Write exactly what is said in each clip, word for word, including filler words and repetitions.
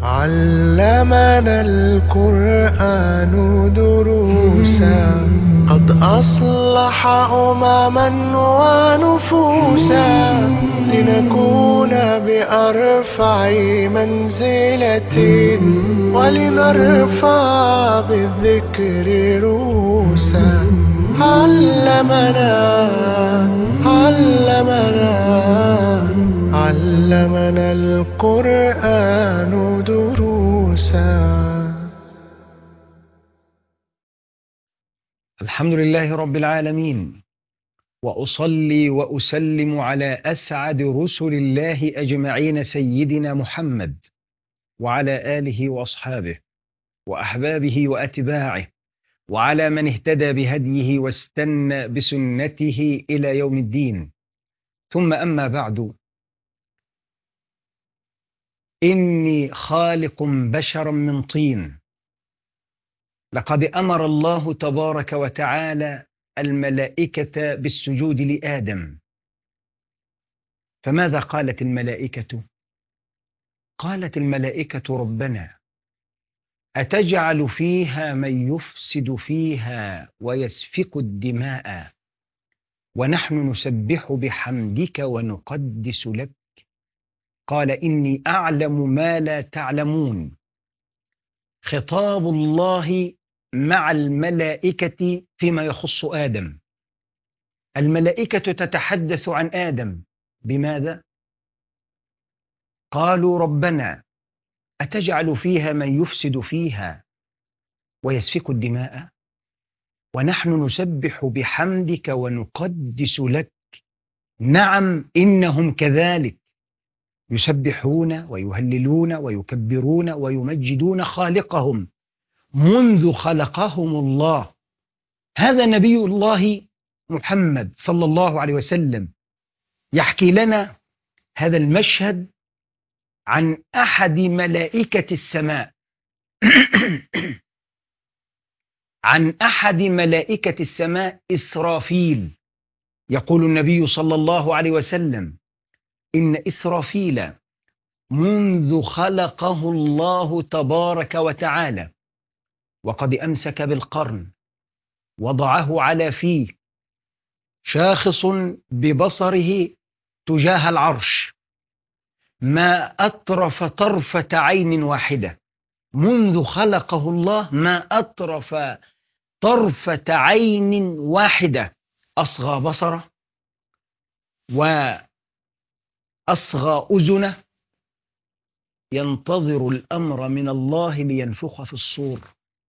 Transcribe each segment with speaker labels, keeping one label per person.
Speaker 1: علمنا القرآن دروسا قد أصلح أمما ونفوسا لنكون بأرفع منزلة ولنرفع بالذكر روسا. علمنا علمنا علمنا القرآن دروسا.
Speaker 2: الحمد لله رب العالمين، وأصلي وأسلم على أسعد رسل الله أجمعين سيدنا محمد وعلى آله وأصحابه وأحبابه وأتباعه وعلى من اهتدى بهديه واستنى بسنته إلى يوم الدين. ثم أما بعد، إني خالق بشرا من طين. لقد أمر الله تبارك وتعالى الملائكة بالسجود لآدم، فماذا قالت الملائكة؟ قالت الملائكة: ربنا أتجعل فيها من يفسد فيها ويسفك الدماء ونحن نسبح بحمدك ونقدس لك؟ قال: إني أعلم ما لا تعلمون. خطاب الله مع الملائكة فيما يخص آدم. الملائكة تتحدث عن آدم بماذا؟ قالوا: ربنا أتجعل فيها من يفسد فيها ويسفك الدماء ونحن نسبح بحمدك ونقدس لك؟ نعم، إنهم كذلك يسبحون ويهللون ويكبرون ويمجدون خالقهم منذ خلقهم الله. هذا نبي الله محمد صلى الله عليه وسلم يحكي لنا هذا المشهد عن أحد ملائكة السماء عن أحد ملائكة السماء إسرافيل. يقول النبي صلى الله عليه وسلم: إن إسرافيل منذ خلقه الله تبارك وتعالى وقد أمسك بالقرن وضعه على فيه، شاخص ببصره تجاه العرش، ما أطرف طرفة عين واحدة. منذ خلقه الله ما أطرف طرفة عين واحدة، أصغى بصره وأصغى أذنه، ينتظر الأمر من الله لينفخ في الصور.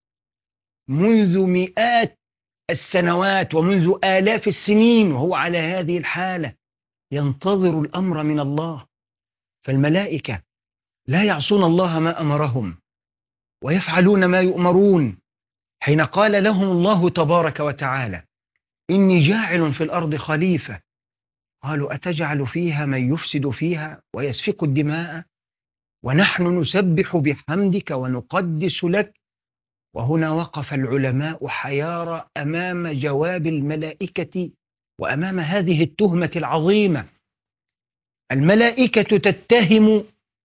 Speaker 2: منذ مئات السنوات ومنذ آلاف السنين وهو على هذه الحالة ينتظر الأمر من الله. فالملائكة لا يعصون الله ما أمرهم ويفعلون ما يؤمرون. حين قال لهم الله تبارك وتعالى: إني جاعل في الأرض خليفة، قالوا: أتجعل فيها من يفسد فيها ويسفك الدماء ونحن نسبح بحمدك ونقدس لك؟ وهنا وقف العلماء حيارى أمام جواب الملائكة وأمام هذه التهمة العظيمة. الملائكة تتهم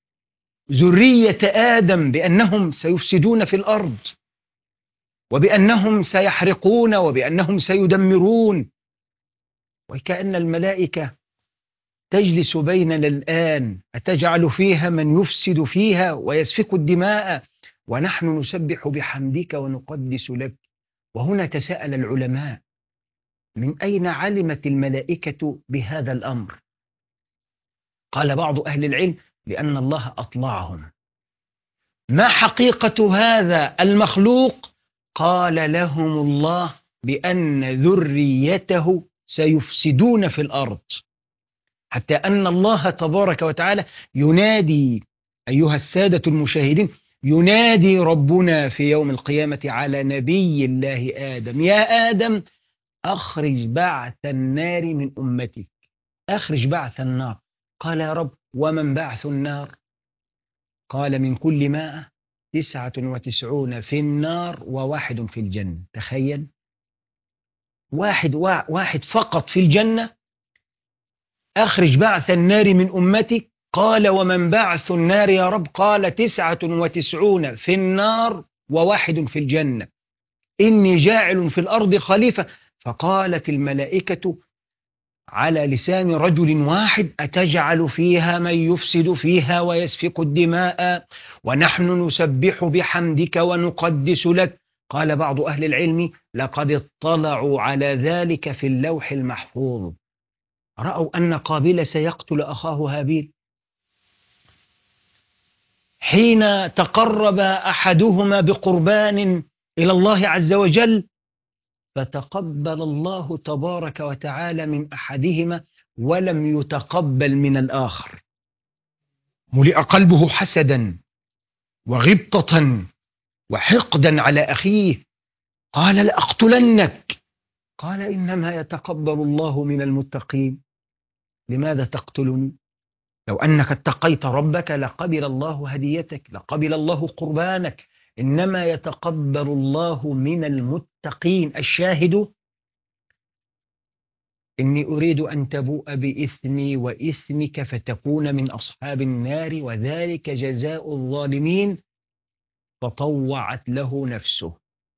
Speaker 2: ذرية آدم بأنهم سيفسدون في الأرض وبأنهم سيحرقون وبأنهم سيدمرون، وكأن الملائكة تجلس بيننا الآن: أتجعل فيها من يفسد فيها ويسفك الدماء ونحن نسبح بحمدك ونقدس لك. وهنا تساءل العلماء: من أين علمت الملائكة بهذا الأمر؟ قال بعض أهل العلم: لأن الله أطلعهم. ما حقيقة هذا المخلوق؟ قال لهم الله بأن ذريته سيفسدون في الأرض، حتى أن الله تبارك وتعالى ينادي، أيها السادة المشاهدين، ينادي ربنا في يوم القيامة على نبي الله آدم: يا آدم أخرج بعث النار من أمتك. أخرج بعث النار. قال: يا رب، ومن بعث النار؟ قال: من كل مائة تسعة وتسعون في النار وواحد في الجنة. تخيل، واحد واحد فقط في الجنة. أخرج بعث النار من أمتك قال ومن بعث النار يا رب؟ قال تسعة وتسعون في النار وواحد في الجنة، إني جاعل في الأرض خليفة. فقالت الملائكة على لسان رجل واحد أتجعل فيها من يفسد فيها ويسفك الدماء ونحن نسبح بحمدك ونقدس لك؟ قال بعض أهل العلم لقد اطلعوا على ذلك في اللوح المحفوظ، رأوا أن قابيل سيقتل أخاه هابيل، حين تقرب أحدهما بقربان إلى الله عز وجل فتقبل الله تبارك وتعالى من أحدهما ولم يتقبل من الآخر، ملئ قلبه حسدا وغبطة وحقدا على أخيه، قال لأقتلنك. قال إنما يتقبل الله من المتقين، لماذا تقتلني؟ لو أنك اتقيت ربك لقبل الله هديتك، لقبل الله قربانك، إنما يتقبل الله من المتقين. الشاهد إني أريد أن تبوء بإثمي وإثمك فتكون من أصحاب النار وذلك جزاء الظالمين. فطوعت له نفسه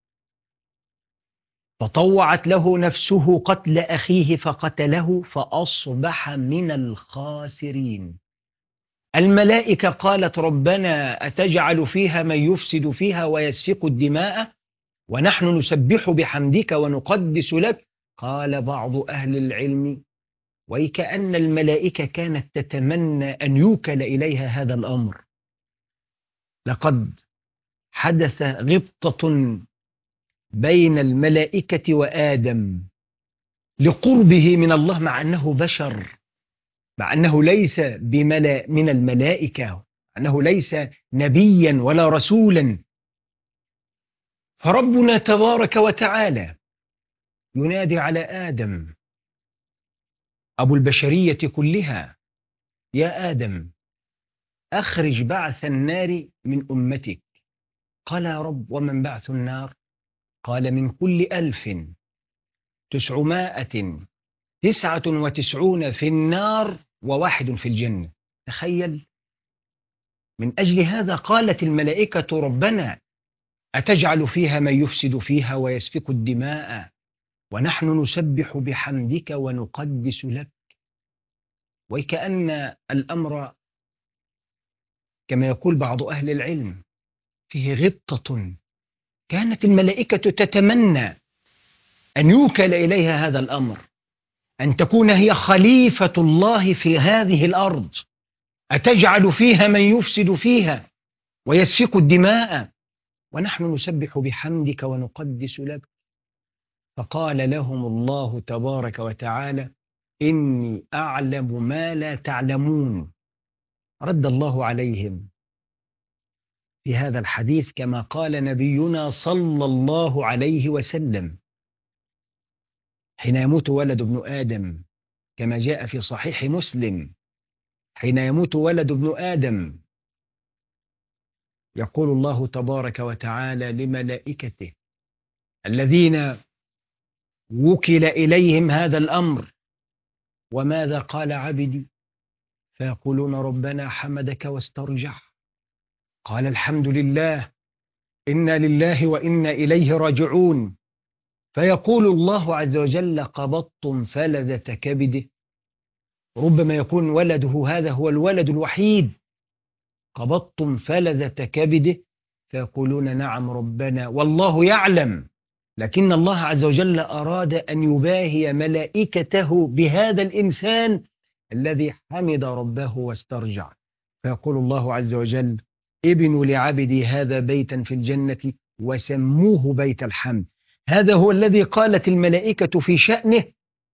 Speaker 2: فطوعت له نفسه قتل أخيه فقتله فأصبح من الخاسرين. الملائكة قالت ربنا أتجعل فيها من يفسد فيها ويسفك الدماء ونحن نسبح بحمدك ونقدس لك؟ قال بعض أهل العلم وكأن الملائكة كانت تتمنى أن يوكل إليها هذا الأمر. لقد حدث غبطة بين الملائكة وآدم لقربه من الله، مع أنه بشر، مع أنه ليس بملا من الملائكة، أنه ليس نبيا ولا رسولا. فربنا تبارك وتعالى ينادي على آدم أبو البشرية كلها: يا آدم أخرج بعث النار من أمتك. قال يا رب ومن بعث النار؟ قال من كل ألف تسعمائة تسعة وتسعون في النار وواحد في الجنة. تخيل، من أجل هذا قالت الملائكة ربنا أتجعل فيها من يفسد فيها ويسفك الدماء ونحن نسبح بحمدك ونقدس لك. وكأن الأمر كما يقول بعض أهل العلم فيه غبطة، كانت الملائكة تتمنى أن يوكل إليها هذا الأمر، أن تكون هي خليفة الله في هذه الأرض. أتجعل فيها من يفسد فيها ويسفك الدماء ونحن نسبح بحمدك ونقدس لك؟ فقال لهم الله تبارك وتعالى إني أعلم ما لا تعلمون. رد الله عليهم في هذا الحديث كما قال نبينا صلى الله عليه وسلم حين يموت ولد ابن آدم، كما جاء في صحيح مسلم، حين يموت ولد ابن آدم يقول الله تبارك وتعالى لملائكته الذين وكل إليهم هذا الأمر: وماذا قال عبدي؟ فيقولون ربنا حمدك واسترجع. قال الحمد لله، إنا لله وإنا إليه راجعون. فيقول الله عز وجل: قبضتم فلذة كبده. ربما يكون ولده هذا هو الولد الوحيد. قبضتم فلذة كبده. فيقولون نعم ربنا والله يعلم، لكن الله عز وجل أراد أن يباهي ملائكته بهذا الإنسان الذي حمد ربه واسترجع. فيقول الله عز وجل: ابنوا لعبدي هذا بيتا في الجنة وسموه بيت الحمد. هذا هو الذي قالت الملائكة في شأنه: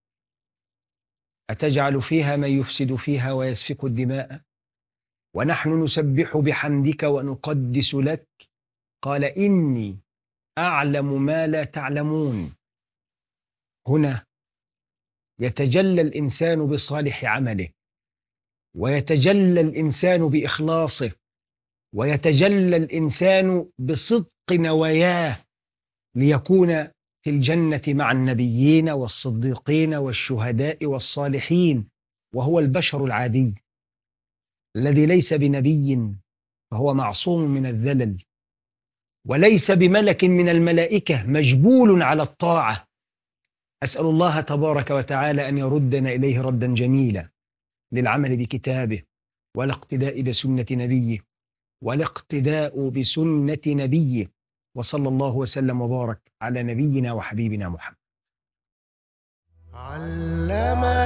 Speaker 2: أتجعل فيها من يفسد فيها ويسفك الدماء ونحن نسبح بحمدك ونقدس لك؟ قال إني أعلم ما لا تعلمون. هنا يتجلى الإنسان بصالح عمله، ويتجلى الإنسان بإخلاصه، ويتجلى الإنسان بصدق نواياه ليكون في الجنة مع النبيين والصديقين والشهداء والصالحين، وهو البشر العادي. الذي ليس بنبي فهو معصوم من الذلل، وليس بملك من الملائكة مجبول على الطاعة. أسأل الله تبارك وتعالى أن يردنا إليه ردا جميلا للعمل بكتابه والاقتداء بسنة نبيه والاقتداء بسنة نبيه. وصلى الله وسلم وبارك على نبينا وحبيبنا محمد.
Speaker 1: علم